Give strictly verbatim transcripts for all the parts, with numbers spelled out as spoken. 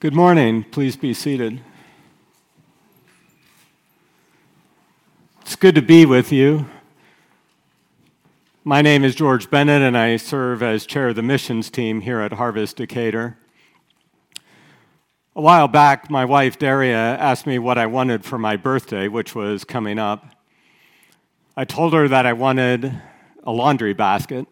Good morning. Please be seated. It's good to be with you. My name is George Bennett, and I serve as chair of the missions team here at Harvest Decatur. A while back, my wife, Daria, asked me what I wanted for my birthday, which was coming up. I told her that I wanted a laundry basket.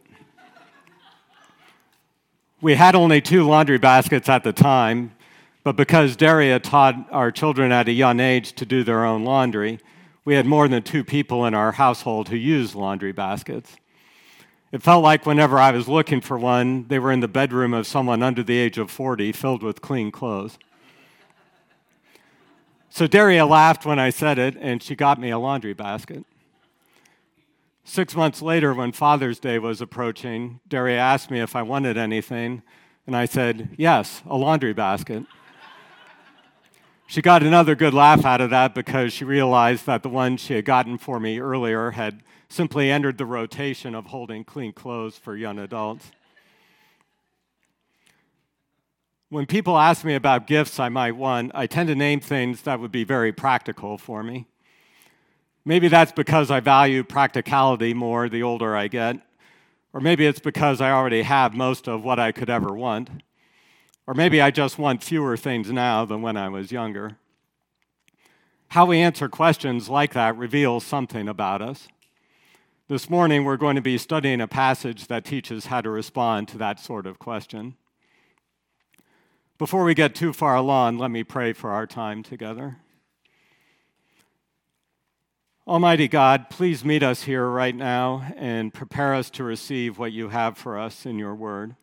We had only two laundry baskets at the time, but because Daria taught our children at a young age to do their own laundry, we had more than two people in our household who used laundry baskets. It felt like whenever I was looking for one, they were in the bedroom of someone under the age of forty, filled with clean clothes. So Daria laughed when I said it, and she got me a laundry basket. Six months later, when Father's Day was approaching, Daria asked me if I wanted anything, and I said, yes, a laundry basket. She got another good laugh out of that because she realized that the one she had gotten for me earlier had simply entered the rotation of holding clean clothes for young adults. When people ask me about gifts I might want, I tend to name things that would be very practical for me. Maybe that's because I value practicality more the older I get, or maybe it's because I already have most of what I could ever want. Or maybe I just want fewer things now than when I was younger. How we answer questions like that reveals something about us. This morning, we're going to be studying a passage that teaches how to respond to that sort of question. Before we get too far along, let me pray for our time together. Almighty God, please meet us here right now and prepare us to receive what you have for us in your word.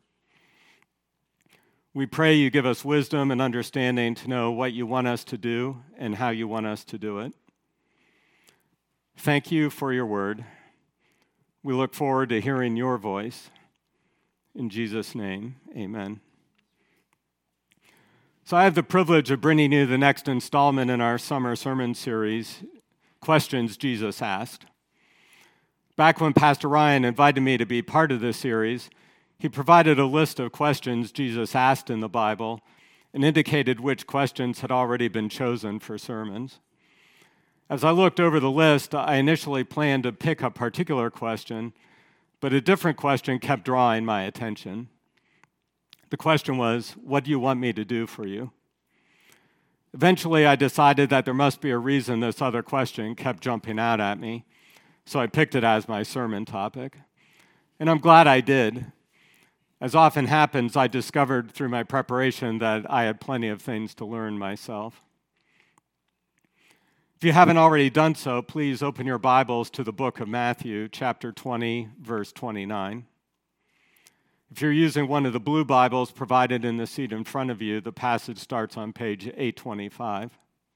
We pray you give us wisdom and understanding to know what you want us to do and how you want us to do it. Thank you for your word. We look forward to hearing your voice. In Jesus' name, amen. So I have the privilege of bringing you the next installment in our summer sermon series, Questions Jesus Asked. Back when Pastor Ryan invited me to be part of this series, he provided a list of questions Jesus asked in the Bible and indicated which questions had already been chosen for sermons. As I looked over the list, I initially planned to pick a particular question, but a different question kept drawing my attention. The question was, what do you want me to do for you? Eventually, I decided that there must be a reason this other question kept jumping out at me, so I picked it as my sermon topic. And I'm glad I did. As often happens, I discovered through my preparation that I had plenty of things to learn myself. If you haven't already done so, please open your Bibles to the book of Matthew, chapter twenty, verse twenty-nine. If you're using one of the blue Bibles provided in the seat in front of you, the passage starts on page eight twenty-five.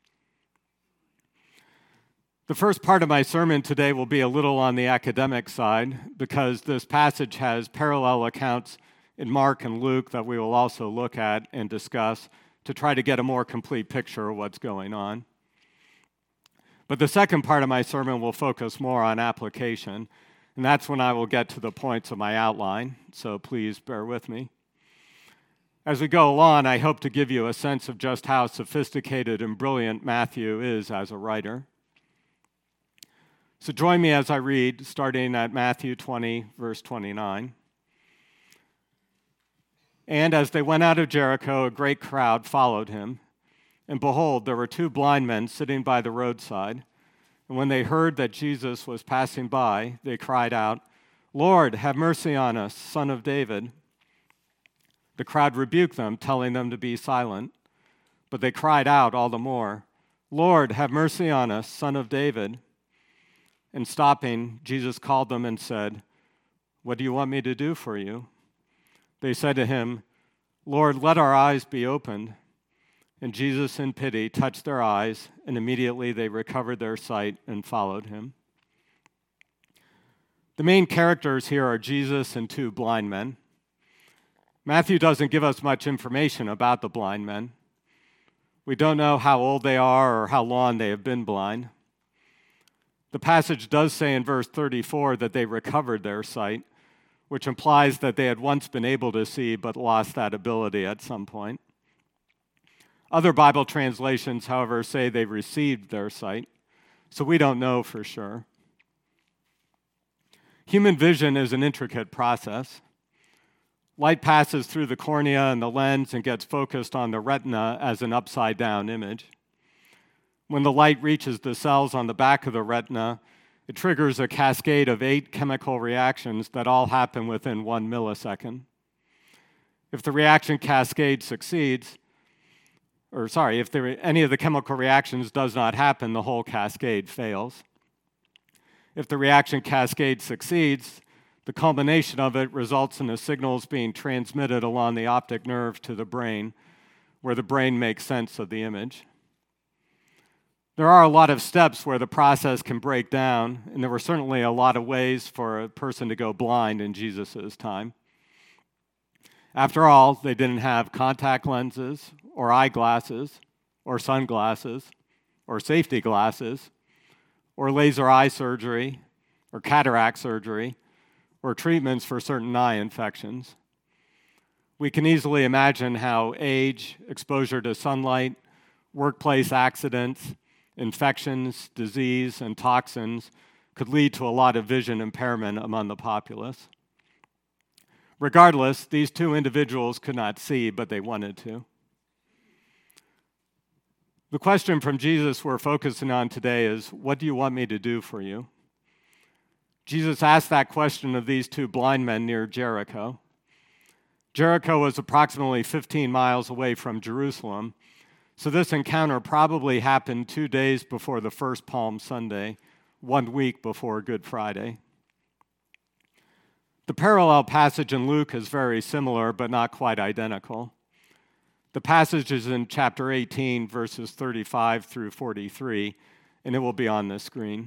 The first part of my sermon today will be a little on the academic side because this passage has parallel accounts in Mark and Luke that we will also look at and discuss to try to get a more complete picture of what's going on. But the second part of my sermon will focus more on application, and that's when I will get to the points of my outline, so please bear with me. As we go along, I hope to give you a sense of just how sophisticated and brilliant Matthew is as a writer. So join me as I read, starting at Matthew twenty, verse twenty-nine. And as they went out of Jericho, a great crowd followed him. And behold, there were two blind men sitting by the roadside. And when they heard that Jesus was passing by, they cried out, "Lord, have mercy on us, Son of David." The crowd rebuked them, telling them to be silent. But they cried out all the more, "Lord, have mercy on us, Son of David." And stopping, Jesus called them and said, "What do you want me to do for you?" They said to him, "Lord, let our eyes be opened." And Jesus, in pity, touched their eyes, and immediately they recovered their sight and followed him. The main characters here are Jesus and two blind men. Matthew doesn't give us much information about the blind men. We don't know how old they are or how long they have been blind. The passage does say in verse thirty-four that they recovered their sight, which implies that they had once been able to see but lost that ability at some point. Other Bible translations, however, say they received their sight, so we don't know for sure. Human vision is an intricate process. Light passes through the cornea and the lens and gets focused on the retina as an upside-down image. When the light reaches the cells on the back of the retina, it triggers a cascade of eight chemical reactions that all happen within one millisecond. If the reaction cascade succeeds, or sorry, if there, any of the chemical reactions does not happen, the whole cascade fails. If the reaction cascade succeeds, the culmination of it results in the signals being transmitted along the optic nerve to the brain, where the brain makes sense of the image. There are a lot of steps where the process can break down, and there were certainly a lot of ways for a person to go blind in Jesus' time. After all, they didn't have contact lenses, or eyeglasses, or sunglasses, or safety glasses, or laser eye surgery, or cataract surgery, or treatments for certain eye infections. We can easily imagine how age, exposure to sunlight, workplace accidents, infections, disease, and toxins could lead to a lot of vision impairment among the populace. Regardless, these two individuals could not see, but they wanted to. The question from Jesus we're focusing on today is, what do you want me to do for you? Jesus asked that question of these two blind men near Jericho. Jericho was approximately fifteen miles away from Jerusalem, so this encounter probably happened two days before the first Palm Sunday, one week before Good Friday. The parallel passage in Luke is very similar, but not quite identical. The passage is in chapter eighteen, verses thirty-five through forty-three, and it will be on the screen.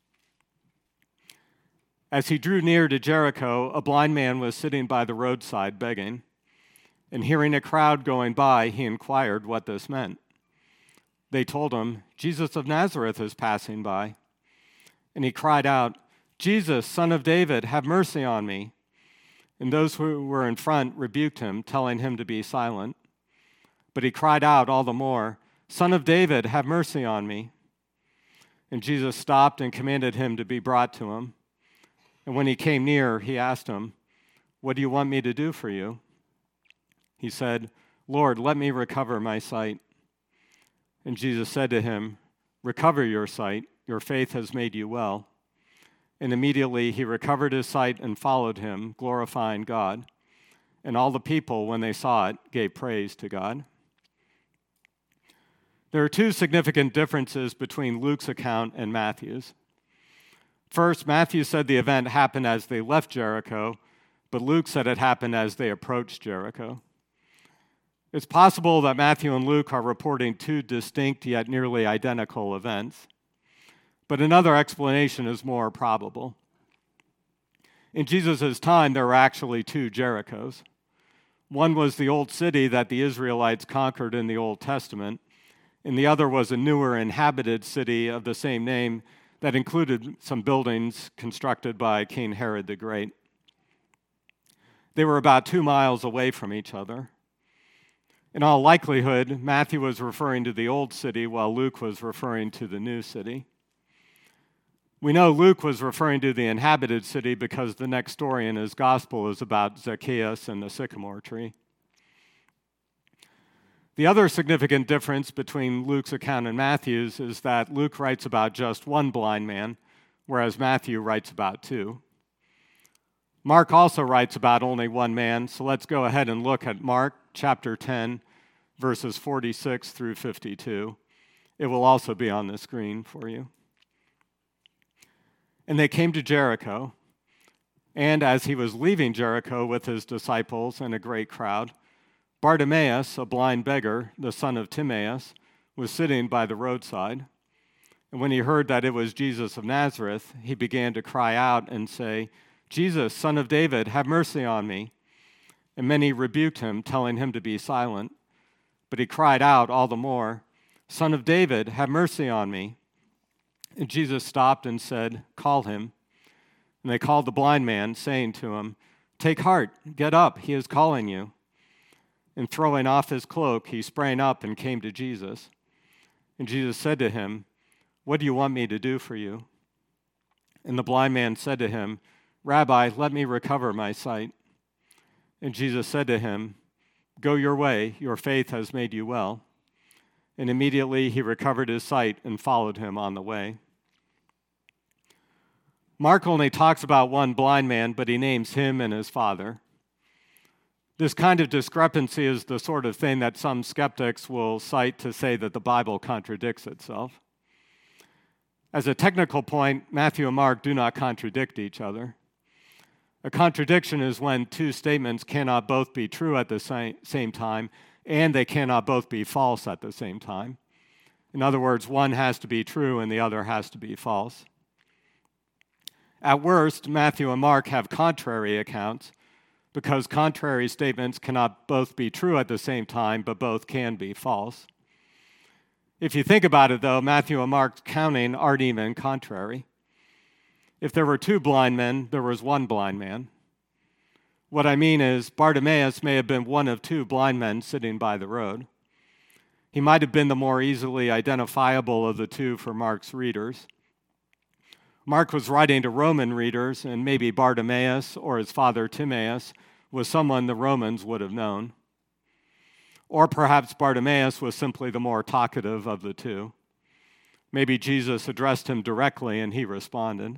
As he drew near to Jericho, a blind man was sitting by the roadside begging, and hearing a crowd going by, he inquired what this meant. They told him, "Jesus of Nazareth is passing by." And he cried out, "Jesus, Son of David, have mercy on me." And those who were in front rebuked him, telling him to be silent. But he cried out all the more, "Son of David, have mercy on me." And Jesus stopped and commanded him to be brought to him. And when he came near, he asked him, "What do you want me to do for you?" He said, "Lord, let me recover my sight." And Jesus said to him, "Recover your sight, your faith has made you well." And immediately he recovered his sight and followed him, glorifying God. And all the people, when they saw it, gave praise to God. There are two significant differences between Luke's account and Matthew's. First, Matthew said the event happened as they left Jericho, but Luke said it happened as they approached Jericho. It's possible that Matthew and Luke are reporting two distinct yet nearly identical events, but another explanation is more probable. In Jesus' time, there were actually two Jerichos. One was the old city that the Israelites conquered in the Old Testament, and the other was a newer inhabited city of the same name that included some buildings constructed by King Herod the Great. They were about two miles away from each other. In all likelihood, Matthew was referring to the old city while Luke was referring to the new city. We know Luke was referring to the inhabited city because the next story in his gospel is about Zacchaeus and the sycamore tree. The other significant difference between Luke's account and Matthew's is that Luke writes about just one blind man, whereas Matthew writes about two. Mark also writes about only one man, so let's go ahead and look at Mark chapter ten, verses forty-six through fifty-two. It will also be on the screen for you. And they came to Jericho, and as he was leaving Jericho with his disciples and a great crowd, Bartimaeus, a blind beggar, the son of Timaeus, was sitting by the roadside. And when he heard that it was Jesus of Nazareth, he began to cry out and say, "Jesus, Son of David, have mercy on me." And many rebuked him, telling him to be silent. But he cried out all the more, "Son of David, have mercy on me." And Jesus stopped and said, "Call him." And they called the blind man, saying to him, "Take heart, get up, he is calling you." And throwing off his cloak, he sprang up and came to Jesus. And Jesus said to him, "What do you want me to do for you?" And the blind man said to him, "Rabbi, let me recover my sight." And Jesus said to him, "Go your way, your faith has made you well." And immediately he recovered his sight and followed him on the way. Mark only talks about one blind man, but he names him and his father. This kind of discrepancy is the sort of thing that some skeptics will cite to say that the Bible contradicts itself. As a technical point, Matthew and Mark do not contradict each other. A contradiction is when two statements cannot both be true at the same time, and they cannot both be false at the same time. In other words, one has to be true and the other has to be false. At worst, Matthew and Mark have contrary accounts, because contrary statements cannot both be true at the same time, but both can be false. If you think about it, though, Matthew and Mark's counting aren't even contrary. If there were two blind men, there was one blind man. What I mean is, Bartimaeus may have been one of two blind men sitting by the road. He might have been the more easily identifiable of the two for Mark's readers. Mark was writing to Roman readers, and maybe Bartimaeus or his father Timaeus was someone the Romans would have known. Or perhaps Bartimaeus was simply the more talkative of the two. Maybe Jesus addressed him directly and he responded.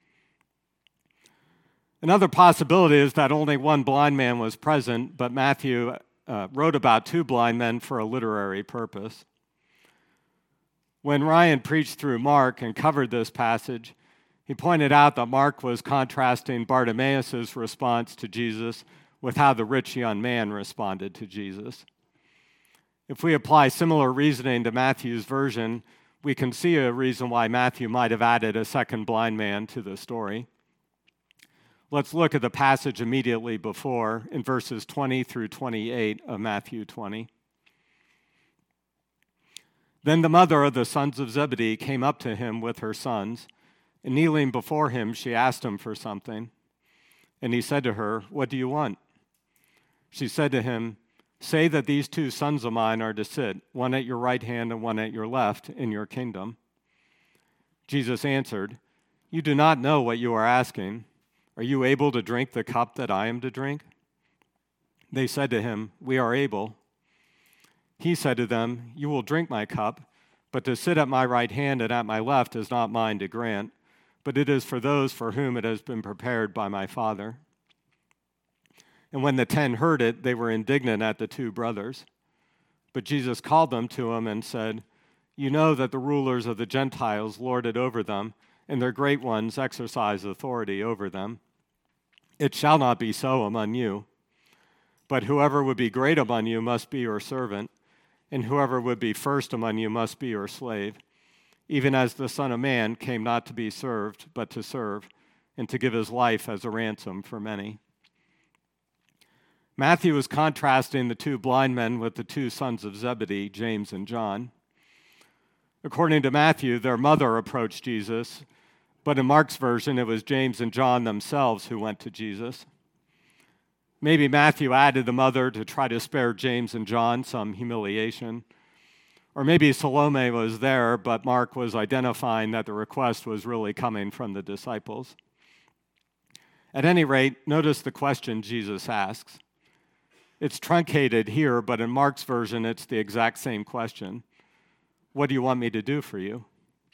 Another possibility is that only one blind man was present, but Matthew uh, wrote about two blind men for a literary purpose. When Ryan preached through Mark and covered this passage, he pointed out that Mark was contrasting Bartimaeus' response to Jesus with how the rich young man responded to Jesus. If we apply similar reasoning to Matthew's version, we can see a reason why Matthew might have added a second blind man to the story. Let's look at the passage immediately before, in verses twenty through twenty-eight of Matthew twenty. Then the mother of the sons of Zebedee came up to him with her sons, and kneeling before him, she asked him for something. And he said to her, "What do you want?" She said to him, "Say that these two sons of mine are to sit, one at your right hand and one at your left, in your kingdom." Jesus answered, "You do not know what you are asking. Are you able to drink the cup that I am to drink?" They said to him, "We are able." He said to them, "You will drink my cup, but to sit at my right hand and at my left is not mine to grant, but it is for those for whom it has been prepared by my Father." And when the ten heard it, they were indignant at the two brothers. But Jesus called them to him and said, "You know that the rulers of the Gentiles lord it over them, and their great ones exercise authority over them. It shall not be so among you. But whoever would be great among you must be your servant, and whoever would be first among you must be your slave, even as the Son of Man came not to be served, but to serve, and to give his life as a ransom for many." Matthew is contrasting the two blind men with the two sons of Zebedee, James and John. According to Matthew, their mother approached Jesus, but in Mark's version, it was James and John themselves who went to Jesus. Maybe Matthew added the mother to try to spare James and John some humiliation. Or maybe Salome was there, but Mark was identifying that the request was really coming from the disciples. At any rate, notice the question Jesus asks. It's truncated here, but in Mark's version, it's the exact same question. What do you want me to do for you?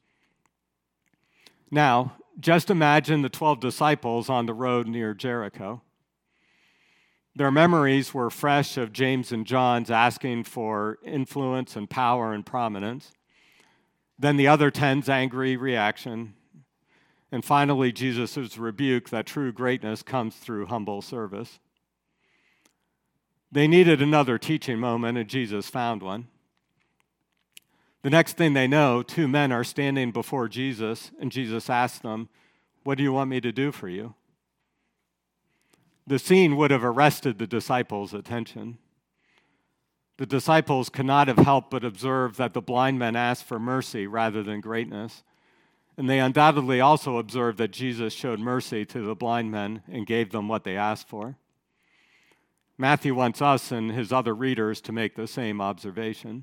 Now, just imagine the twelve disciples on the road near Jericho. Their memories were fresh of James and John's asking for influence and power and prominence. Then the other ten's angry reaction. And finally, Jesus' rebuke that true greatness comes through humble service. They needed another teaching moment, and Jesus found one. The next thing they know, two men are standing before Jesus, and Jesus asks them, "What do you want me to do for you?" The scene would have arrested the disciples' attention. The disciples could not have helped but observe that the blind men asked for mercy rather than greatness, and they undoubtedly also observed that Jesus showed mercy to the blind men and gave them what they asked for. Matthew wants us and his other readers to make the same observation.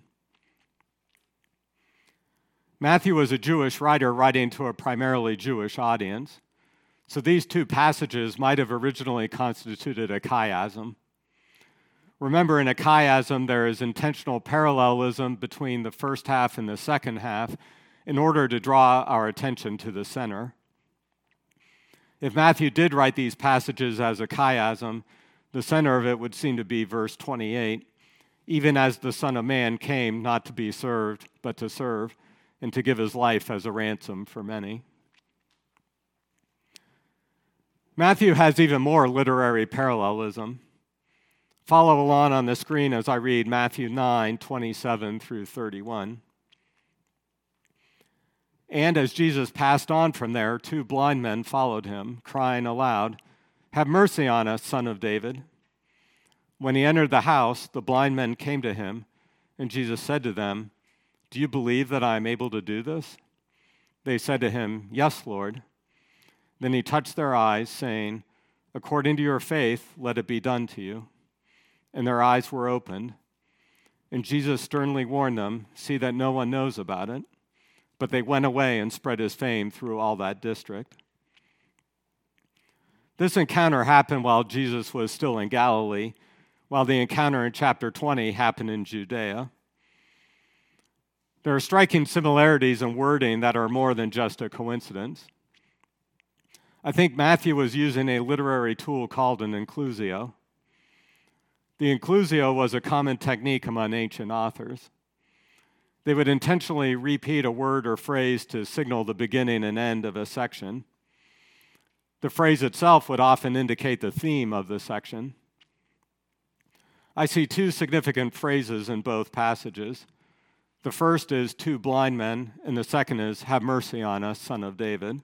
Matthew was a Jewish writer writing to a primarily Jewish audience, so these two passages might have originally constituted a chiasm. Remember, in a chiasm, there is intentional parallelism between the first half and the second half in order to draw our attention to the center. If Matthew did write these passages as a chiasm, the center of it would seem to be verse twenty-eight, even as the Son of Man came not to be served, but to serve, and to give his life as a ransom for many. Matthew has even more literary parallelism. Follow along on the screen as I read Matthew nine, twenty-seven through thirty-one. And as Jesus passed on from there, two blind men followed him, crying aloud, "Have mercy on us, Son of David." When he entered the house, the blind men came to him, and Jesus said to them, "Do you believe that I am able to do this?" They said to him, "Yes, Lord." Then he touched their eyes, saying, "According to your faith, let it be done to you." And their eyes were opened. And Jesus sternly warned them, "See that no one knows about it." But they went away and spread his fame through all that district. This encounter happened while Jesus was still in Galilee, while the encounter in chapter twenty happened in Judea. There are striking similarities in wording that are more than just a coincidence. I think Matthew was using a literary tool called an inclusio. The inclusio was a common technique among ancient authors. They would intentionally repeat a word or phrase to signal the beginning and end of a section. The phrase itself would often indicate the theme of the section. I see two significant phrases in both passages. The first is two blind men, and the second is, "Have mercy on us, Son of David."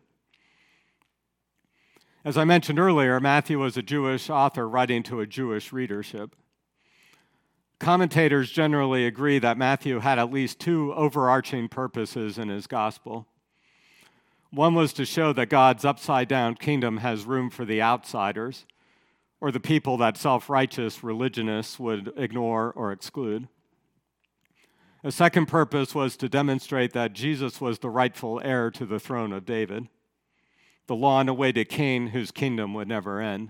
As I mentioned earlier, Matthew was a Jewish author writing to a Jewish readership. Commentators generally agree that Matthew had at least two overarching purposes in his gospel. One was to show that God's upside-down kingdom has room for the outsiders, or the people that self-righteous religionists would ignore or exclude. A second purpose was to demonstrate that Jesus was the rightful heir to the throne of David, the long-awaited king whose kingdom would never end.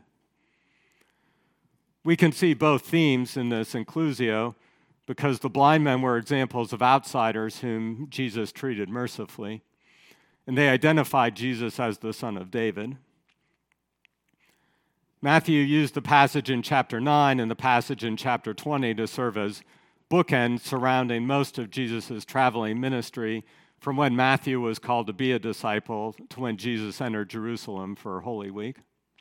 We can see both themes in this inclusio because the blind men were examples of outsiders whom Jesus treated mercifully, and they identified Jesus as the Son of David. Matthew used the passage in chapter nine and the passage in chapter twenty to serve as bookends surrounding most of Jesus' traveling ministry from when Matthew was called to be a disciple to when Jesus entered Jerusalem for Holy Week.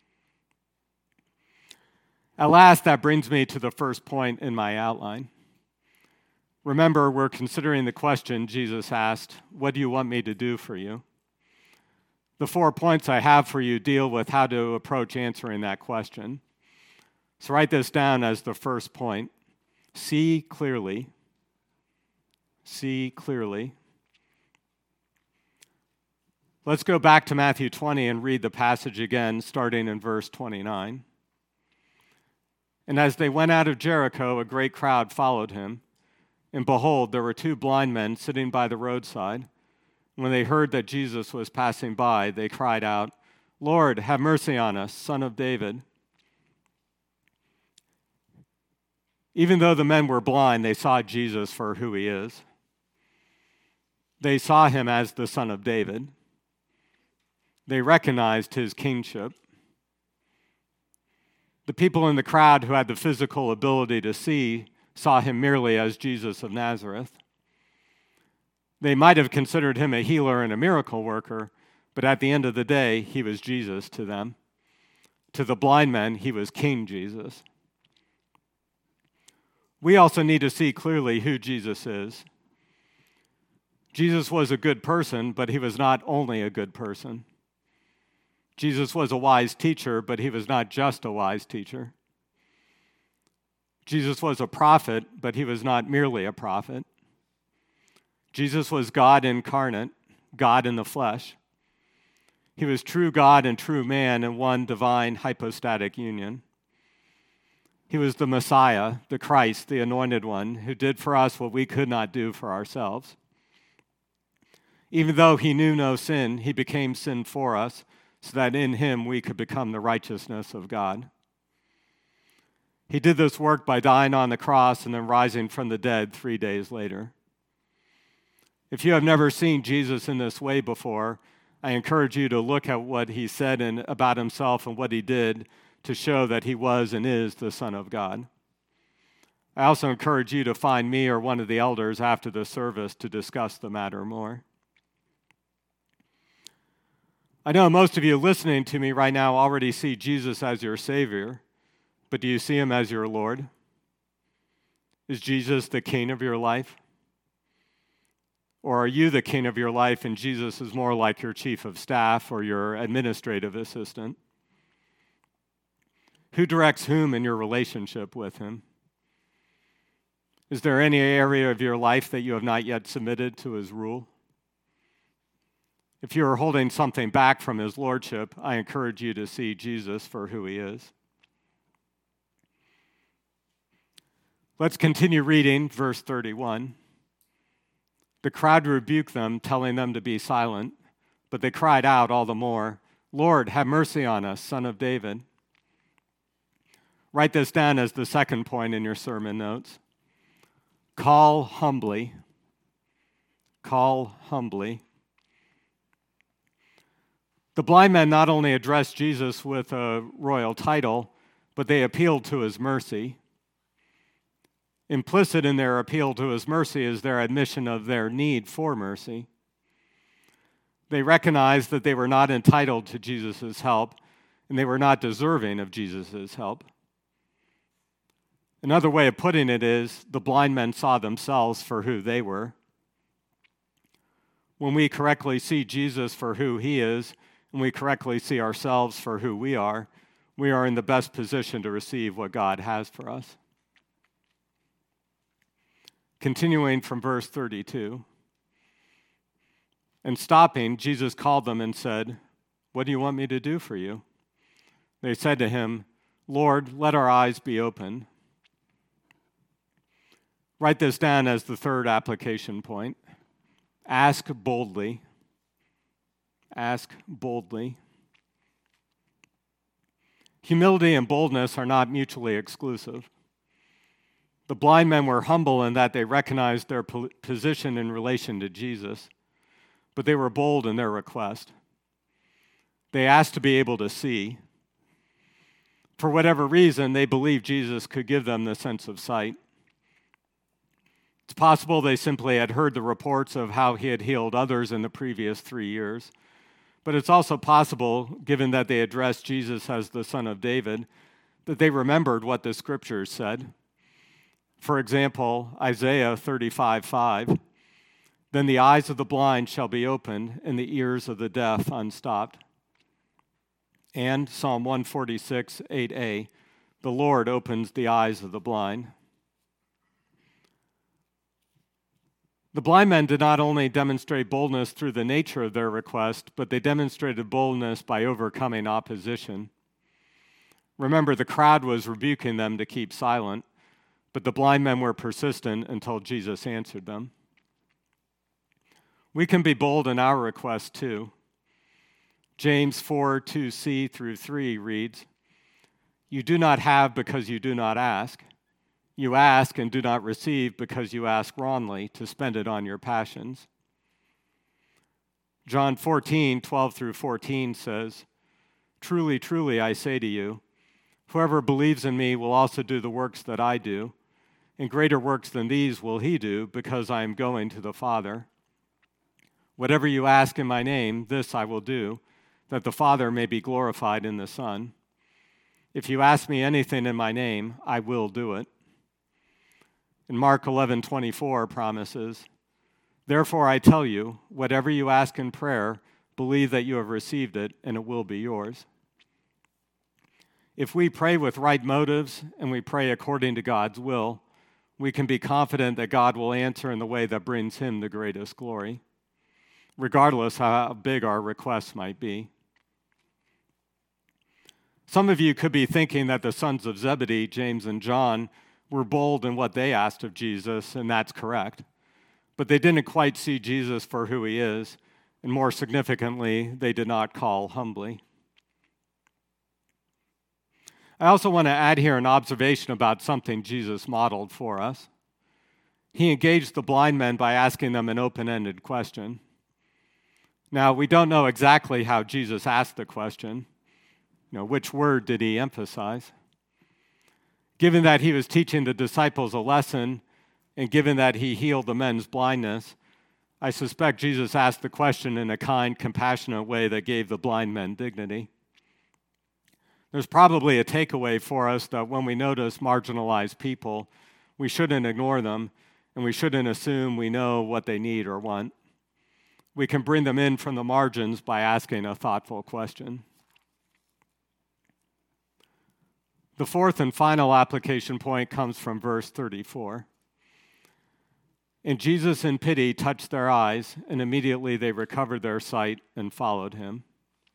At last, that brings me to the first point in my outline. Remember, we're considering the question Jesus asked, "What do you want me to do for you?" The four points I have for you deal with how to approach answering that question. So write this down as the first point. See clearly. See clearly. Let's go back to Matthew twenty and read the passage again, starting in verse twenty-nine. And as they went out of Jericho, a great crowd followed him. And behold, there were two blind men sitting by the roadside. When they heard that Jesus was passing by, they cried out, "Lord, have mercy on us, Son of David." Even though the men were blind, they saw Jesus for who he is. They saw him as the Son of David. They recognized his kingship. The people in the crowd who had the physical ability to see saw him merely as Jesus of Nazareth. They might have considered him a healer and a miracle worker, but at the end of the day, he was Jesus to them. To the blind men, he was King Jesus. We also need to see clearly who Jesus is. Jesus was a good person, but he was not only a good person. Jesus was a wise teacher, but he was not just a wise teacher. Jesus was a prophet, but he was not merely a prophet. Jesus was God incarnate, God in the flesh. He was true God and true man in one divine hypostatic union. He was the Messiah, the Christ, the Anointed One, who did for us what we could not do for ourselves. Even though he knew no sin, he became sin for us, so that in him we could become the righteousness of God. He did this work by dying on the cross and then rising from the dead three days later. If you have never seen Jesus in this way before, I encourage you to look at what he said in, about himself and what he did to show that he was and is the Son of God. I also encourage you to find me or one of the elders after the service to discuss the matter more. I know most of you listening to me right now already see Jesus as your Savior, but do you see him as your Lord? Is Jesus the King of your life? Or are you the king of your life and Jesus is more like your chief of staff or your administrative assistant? Who directs whom in your relationship with him? Is there any area of your life that you have not yet submitted to his rule? If you are holding something back from his lordship, I encourage you to see Jesus for who he is. Let's continue reading verse thirty-one. The crowd rebuked them, telling them to be silent, but they cried out all the more, "Lord, have mercy on us, Son of David." Write this down as the second point in your sermon notes. Call humbly. Call humbly. The blind men not only addressed Jesus with a royal title, but they appealed to his mercy. Implicit in their appeal to his mercy is their admission of their need for mercy. They recognized that they were not entitled to Jesus' help, and they were not deserving of Jesus' help. Another way of putting it is, the blind men saw themselves for who they were. When we correctly see Jesus for who he is, and we correctly see ourselves for who we are, we are in the best position to receive what God has for us. Continuing from verse thirty-two. And stopping, Jesus called them and said, "What do you want me to do for you?" They said to him, "Lord, let our eyes be open." Write this down as the third application point. Ask boldly. Ask boldly. Humility and boldness are not mutually exclusive. The blind men were humble in that they recognized their position in relation to Jesus, but they were bold in their request. They asked to be able to see. For whatever reason, they believed Jesus could give them the sense of sight. It's possible they simply had heard the reports of how he had healed others in the previous three years. But it's also possible, given that they addressed Jesus as the Son of David, that they remembered what the Scriptures said. For example, Isaiah thirty-five five, "Then the eyes of the blind shall be opened, and the ears of the deaf unstopped." And Psalm one forty-six eight a, "The Lord opens the eyes of the blind." The blind men did not only demonstrate boldness through the nature of their request, but they demonstrated boldness by overcoming opposition. Remember, the crowd was rebuking them to keep silent, but the blind men were persistent until Jesus answered them. We can be bold in our requests too. James four two c through three reads, "You do not have because you do not ask. You ask and do not receive because you ask wrongly to spend it on your passions." John fourteen twelve through fourteen says, "Truly, truly, I say to you, whoever believes in me will also do the works that I do, and greater works than these will he do, because I am going to the Father. Whatever you ask in my name, this I will do, that the Father may be glorified in the Son. If you ask me anything in my name, I will do it." And Mark eleven twenty-four promises, "Therefore I tell you, whatever you ask in prayer, believe that you have received it, and it will be yours." If we pray with right motives and we pray according to God's will, we can be confident that God will answer in the way that brings him the greatest glory, regardless how big our requests might be. Some of you could be thinking that the sons of Zebedee, James and John, were bold in what they asked of Jesus, and that's correct. But they didn't quite see Jesus for who he is, and more significantly, they did not call humbly. I also want to add here an observation about something Jesus modeled for us. He engaged the blind men by asking them an open-ended question. Now, we don't know exactly how Jesus asked the question. You know, which word did he emphasize? Given that he was teaching the disciples a lesson, and given that he healed the men's blindness, I suspect Jesus asked the question in a kind, compassionate way that gave the blind men dignity. There's probably a takeaway for us that when we notice marginalized people, we shouldn't ignore them, and we shouldn't assume we know what they need or want. We can bring them in from the margins by asking a thoughtful question. The fourth and final application point comes from verse thirty-four. And Jesus, in pity, touched their eyes, and immediately they recovered their sight and followed him.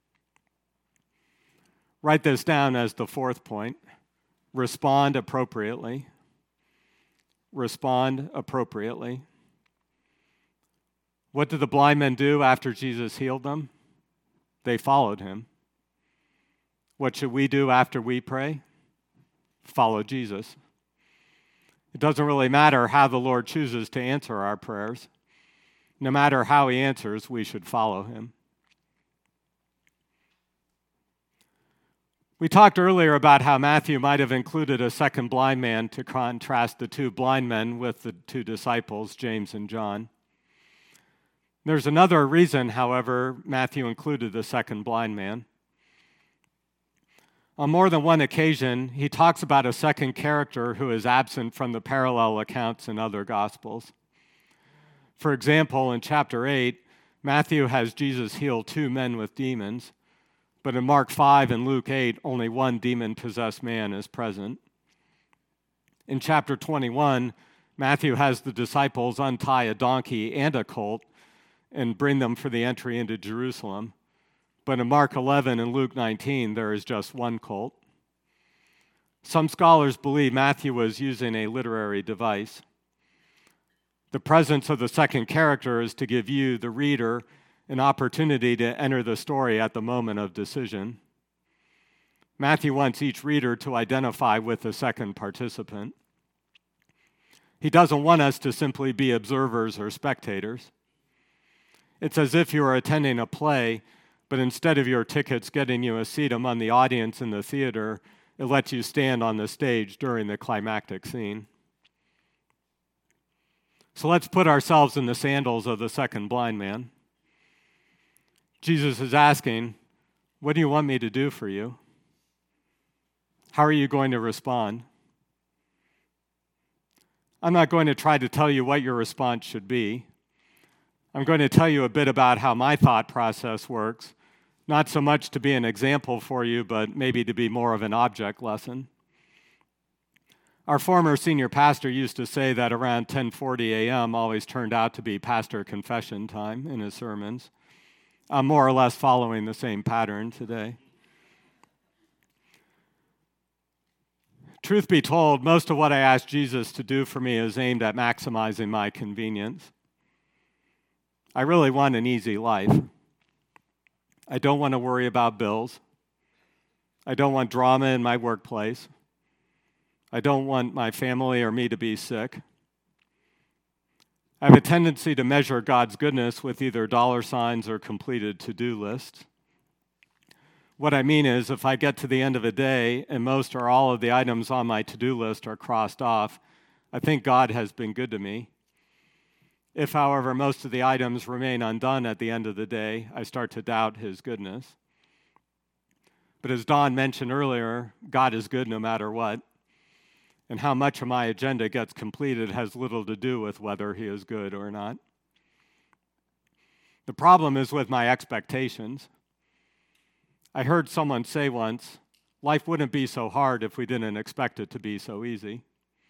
Write this down as the fourth point. Respond appropriately. Respond appropriately. What did the blind men do after Jesus healed them? They followed him. What should we do after we pray? Follow Jesus. It doesn't really matter how the Lord chooses to answer our prayers. No matter how he answers, we should follow him. We talked earlier about how Matthew might have included a second blind man to contrast the two blind men with the two disciples, James and John. There's another reason, however, Matthew included the second blind man. On more than one occasion, he talks about a second character who is absent from the parallel accounts in other Gospels. For example, in chapter eight, Matthew has Jesus heal two men with demons, but in Mark five and Luke eight, only one demon-possessed man is present. In chapter twenty-one, Matthew has the disciples untie a donkey and a colt and bring them for the entry into Jerusalem. But in Mark eleven and Luke nineteen, there is just one colt. Some scholars believe Matthew was using a literary device. The presence of the second character is to give you, the reader, an opportunity to enter the story at the moment of decision. Matthew wants each reader to identify with the second participant. He doesn't want us to simply be observers or spectators. It's as if you were attending a play, but instead of your tickets getting you a seat among the audience in the theater, it lets you stand on the stage during the climactic scene. So let's put ourselves in the sandals of the second blind man. Jesus is asking, what do you want me to do for you? How are you going to respond? I'm not going to try to tell you what your response should be. I'm going to tell you a bit about how my thought process works, not so much to be an example for you, but maybe to be more of an object lesson. Our former senior pastor used to say that around ten forty a.m. always turned out to be pastor confession time in his sermons. I'm more or less following the same pattern today. Truth be told, most of what I ask Jesus to do for me is aimed at maximizing my convenience. I really want an easy life. I don't want to worry about bills. I don't want drama in my workplace. I don't want my family or me to be sick. I have a tendency to measure God's goodness with either dollar signs or completed to-do lists. What I mean is, if I get to the end of a day and most or all of the items on my to-do list are crossed off, I think God has been good to me. If, however, most of the items remain undone at the end of the day, I start to doubt his goodness. But as Don mentioned earlier, God is good no matter what. And how much of my agenda gets completed has little to do with whether he is good or not. The problem is with my expectations. I heard someone say once, life wouldn't be so hard if we didn't expect it to be so easy.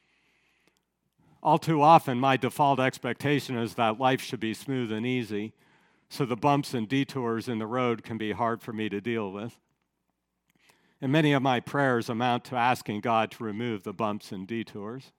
All too often, my default expectation is that life should be smooth and easy, so the bumps and detours in the road can be hard for me to deal with. and many of my prayers amount to asking God to remove the bumps and detours.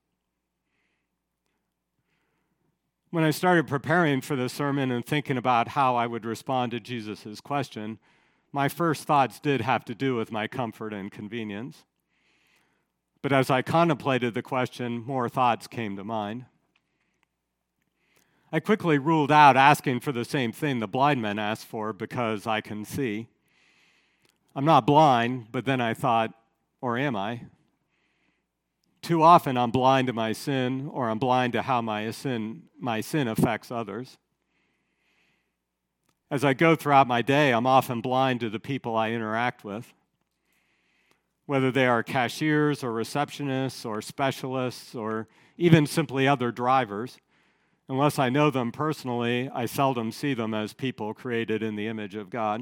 When I started preparing for the sermon and thinking about how I would respond to Jesus' question, my first thoughts did have to do with my comfort and convenience. But as I contemplated the question, more thoughts came to mind. I quickly ruled out asking for the same thing the blind men asked for because I can see. I'm not blind, but then I thought, or am I? Too often I'm blind to my sin, or I'm blind to how my sin, my sin affects others. As I go throughout my day, I'm often blind to the people I interact with, whether they are cashiers or receptionists or specialists or even simply other drivers. Unless I know them personally, I seldom see them as people created in the image of God.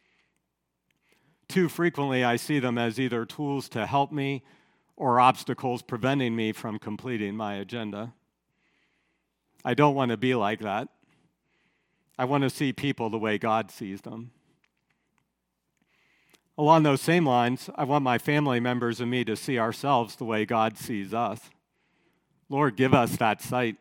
Too frequently, I see them as either tools to help me or obstacles preventing me from completing my agenda. I don't want to be like that. I want to see people the way God sees them. Along those same lines, I want my family members and me to see ourselves the way God sees us. Lord, give us that sight.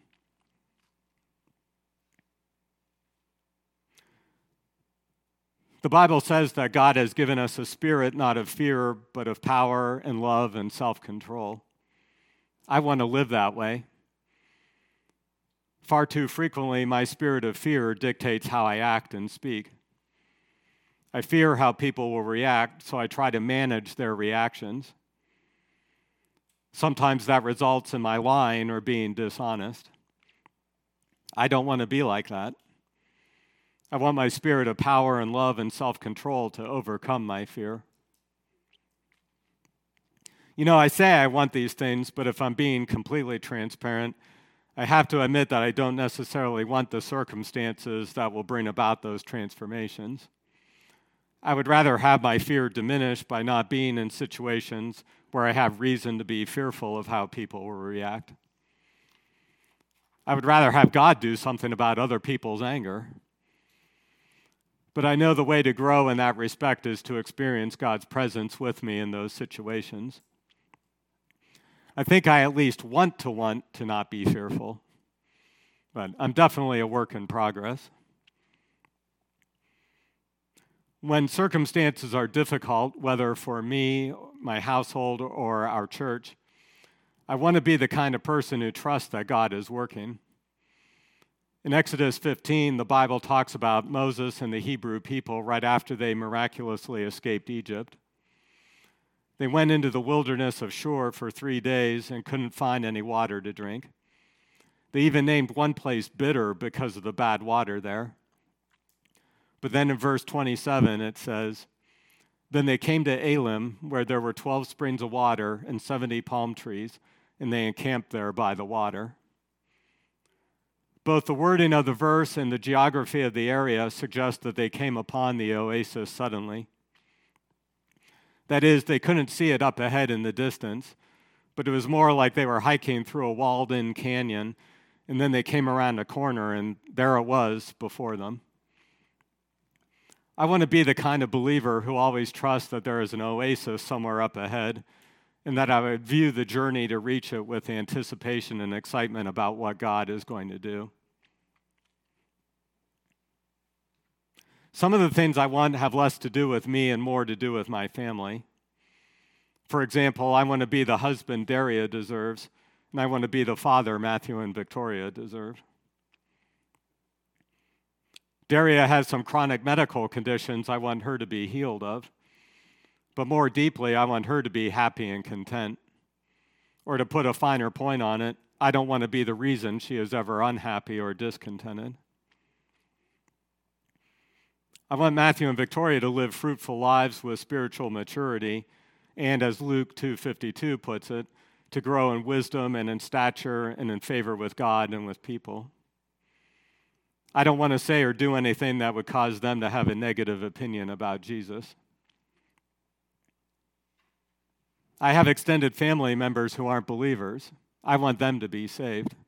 The Bible says that God has given us a spirit not of fear, but of power and love and self-control. I want to live that way. Far too frequently, my spirit of fear dictates how I act and speak. I fear how people will react, so I try to manage their reactions. Sometimes that results in my lying or being dishonest. I don't want to be like that. I want my spirit of power and love and self-control to overcome my fear. You know, I say I want these things, but if I'm being completely transparent, I have to admit that I don't necessarily want the circumstances that will bring about those transformations. I would rather have my fear diminished by not being in situations where I have reason to be fearful of how people will react. I would rather have God do something about other people's anger. But I know the way to grow in that respect is to experience God's presence with me in those situations. I think I at least want to want to not be fearful, but I'm definitely a work in progress. When circumstances are difficult, whether for me, my household, or our church, I want to be the kind of person who trusts that God is working. In Exodus fifteen, the Bible talks about Moses and the Hebrew people right after they miraculously escaped Egypt. They went into the wilderness of Shur for three days and couldn't find any water to drink. They even named one place bitter because of the bad water there. But then in verse twenty-seven, it says, "Then they came to Elim, where there were twelve springs of water and seventy palm trees, and they encamped there by the water." Both the wording of the verse and the geography of the area suggest that they came upon the oasis suddenly. That is, they couldn't see it up ahead in the distance, but it was more like they were hiking through a walled-in canyon, and then they came around a corner, and there it was before them. I want to be the kind of believer who always trusts that there is an oasis somewhere up ahead, and that I would view the journey to reach it with anticipation and excitement about what God is going to do. Some of the things I want have less to do with me and more to do with my family. For example, I want to be the husband Daria deserves, and I want to be the father Matthew and Victoria deserve. Daria has some chronic medical conditions I want her to be healed of. But more deeply, I want her to be happy and content. Or to put a finer point on it, I don't want to be the reason she is ever unhappy or discontented. I want Matthew and Victoria to live fruitful lives with spiritual maturity, and as Luke two fifty-two puts it, to grow in wisdom and in stature and in favor with God and with people. I don't want to say or do anything that would cause them to have a negative opinion about Jesus. I have extended family members who aren't believers. I want them to be saved.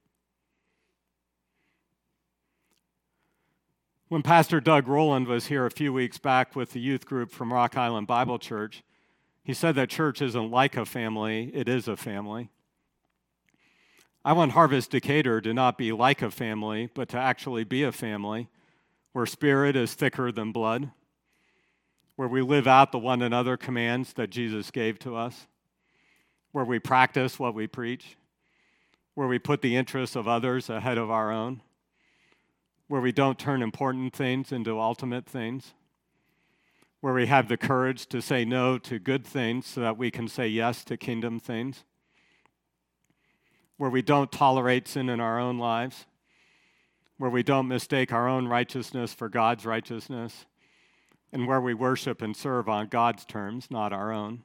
When Pastor Doug Rowland was here a few weeks back with the youth group from Rock Island Bible Church, He said that church isn't like a family, it is a family. I want Harvest Decatur to not be like a family, but to actually be a family where spirit is thicker than blood, where we live out the one another commands that Jesus gave to us, where we practice what we preach, where we put the interests of others ahead of our own, where we don't turn important things into ultimate things, where we have the courage to say no to good things so that we can say yes to kingdom things, where we don't tolerate sin in our own lives, where we don't mistake our own righteousness for God's righteousness, and where we worship and serve on God's terms, not our own.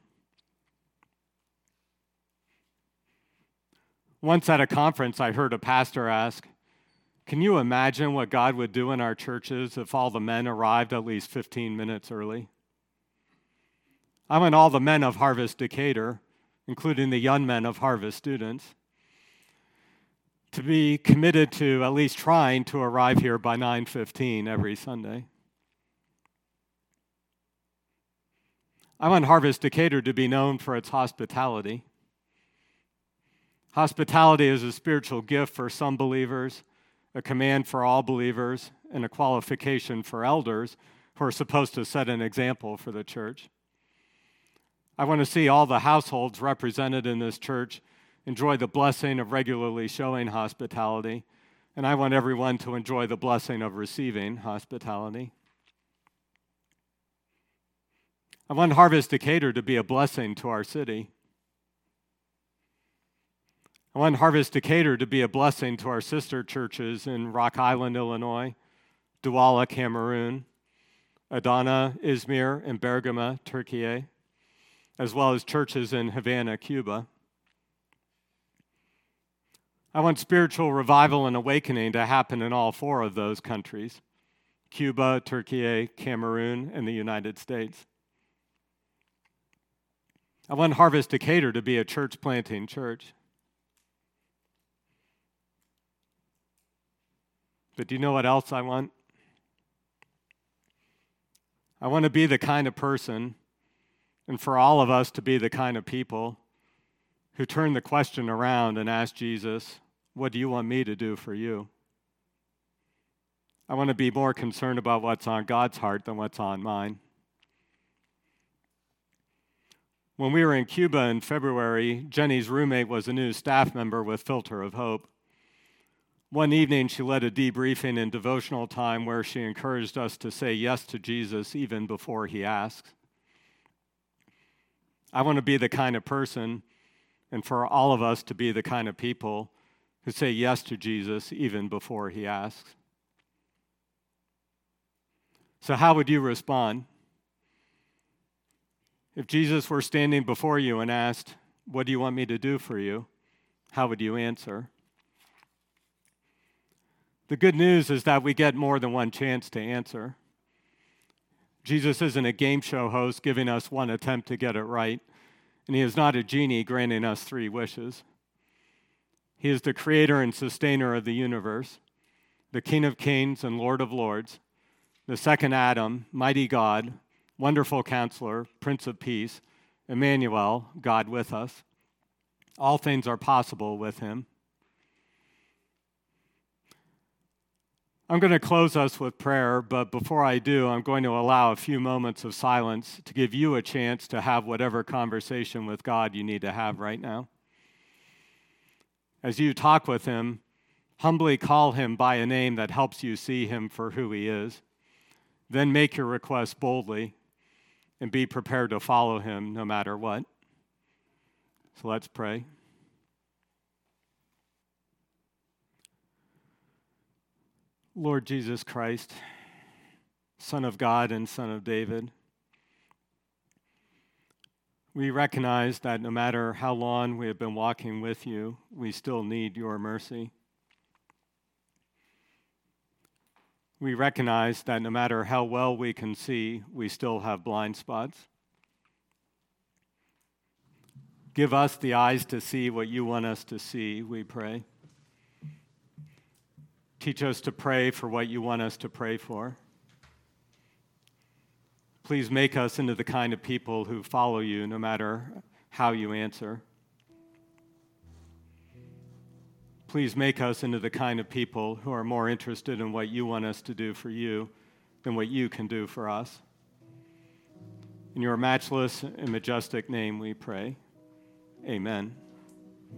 Once at a conference, I heard a pastor ask, "Can you imagine what God would do in our churches if all the men arrived at least fifteen minutes early?" I want all the men of Harvest Decatur, including the young men of Harvest students, to be committed to at least trying to arrive here by nine fifteen every Sunday. I want Harvest Decatur to be known for its hospitality. Hospitality is a spiritual gift for some believers, a command for all believers, and a qualification for elders who are supposed to set an example for the church. I want to see all the households represented in this church enjoy the blessing of regularly showing hospitality, and I want everyone to enjoy the blessing of receiving hospitality. I want Harvest Decatur to be a blessing to our city. I want Harvest Decatur to be a blessing to our sister churches in Rock Island, Illinois, Douala, Cameroon, Adana, Izmir, and Bergamo, Turkey, as well as churches in Havana, Cuba. I want spiritual revival and awakening to happen in all four of those countries, Cuba, Turkey, Cameroon, and the United States. I want Harvest Decatur to be a church-planting church. But do you know what else I want? I want to be the kind of person, and for all of us to be the kind of people who turn the question around and ask Jesus, "What do you want me to do for you?" I want to be more concerned about what's on God's heart than what's on mine. When we were in Cuba in February, Jenny's roommate was a new staff member with Filter of Hope. One evening, she led a debriefing and devotional time where she encouraged us to say yes to Jesus even before he asks. I want to be the kind of person, and for all of us to be the kind of people who say yes to Jesus even before he asks. So how would you respond? If Jesus were standing before you and asked, "What do you want me to do for you?" how would you answer? The good news is that we get more than one chance to answer. Jesus isn't a game show host giving us one attempt to get it right, and he is not a genie granting us three wishes. He is the creator and sustainer of the universe, the King of kings and Lord of lords, the second Adam, mighty God, wonderful counselor, Prince of Peace, Emmanuel, God with us. All things are possible with him. I'm going to close us with prayer, but before I do, I'm going to allow a few moments of silence to give you a chance to have whatever conversation with God you need to have right now. As you talk with him, humbly call him by a name that helps you see him for who he is. Then make your request boldly and be prepared to follow him no matter what. So let's pray. Lord Jesus Christ, Son of God and Son of David, we recognize that no matter how long we have been walking with you, we still need your mercy. We recognize that no matter how well we can see, we still have blind spots. Give us the eyes to see what you want us to see, we pray. Teach us to pray for what you want us to pray for. Please make us into the kind of people who follow you no matter how you answer. Please make us into the kind of people who are more interested in what you want us to do for you than what you can do for us. In your matchless and majestic name we pray. Amen.